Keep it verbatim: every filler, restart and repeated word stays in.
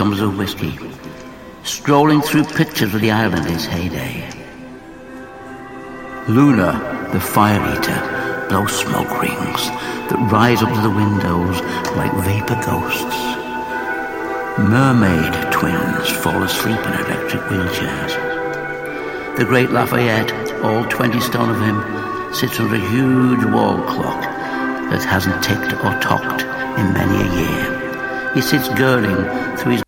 tumbers of whiskey, strolling through pictures of the island in its heyday. Luna, the fire eater, blows smoke rings that rise up to the windows like vapor ghosts. Mermaid twins fall asleep in electric wheelchairs. The great Lafayette, all twenty stone of him, sits under a huge wall clock that hasn't ticked or tocked in many a year. He sits girding through his